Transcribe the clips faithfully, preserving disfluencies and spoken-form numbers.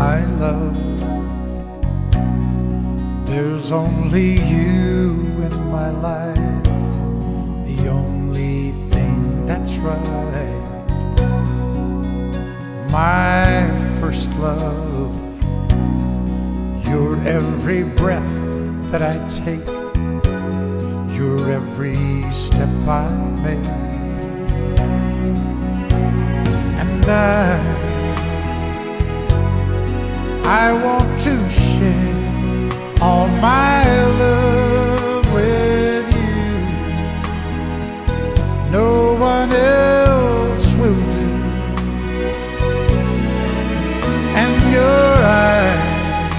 I love. There's only you in my life, the only thing that's right. My first love, you're every breath that I take, you're every step I make. And I, I want to share all my love with you. No one else will do. And your eyes,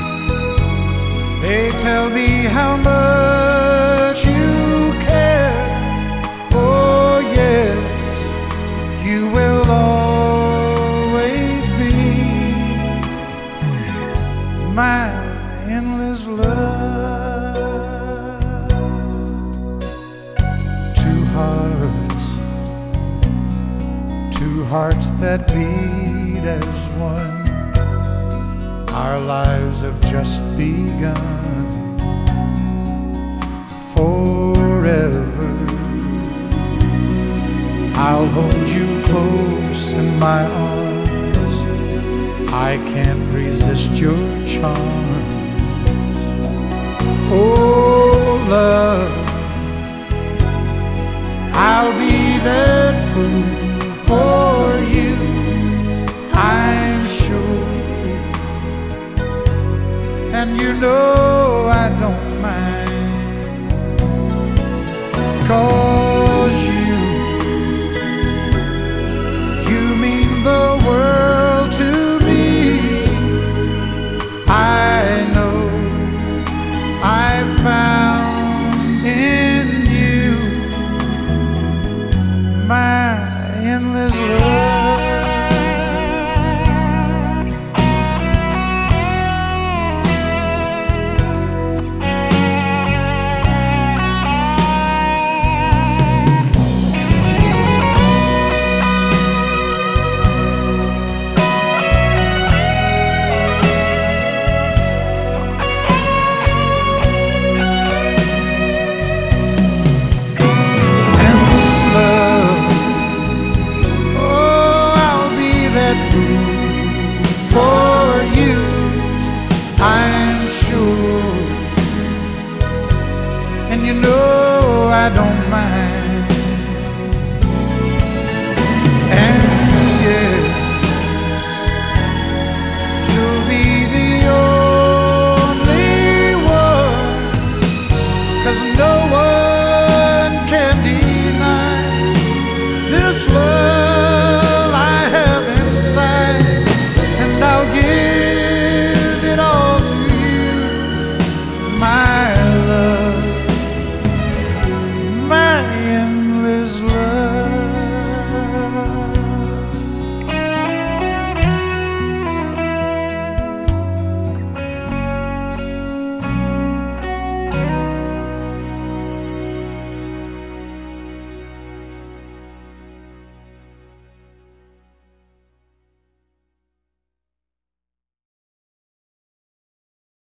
they tell me how much you care. Oh yes, you will always be my endless love. Two hearts, two hearts that beat as one. Our lives have just begun. Forever, I'll hold you close in my arms. I can't resist your charm. Oh, love, I'll be there for you, I'm sure. And you know I don't mind, 'cause you, you mean the world to me. I know I found in you my endless love.